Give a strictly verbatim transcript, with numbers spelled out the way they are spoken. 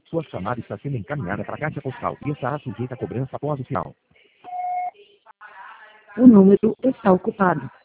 Sua chamada está sendo encaminhada para a caixa postal e estará sujeita a cobrança após o sinal. O número está ocupado.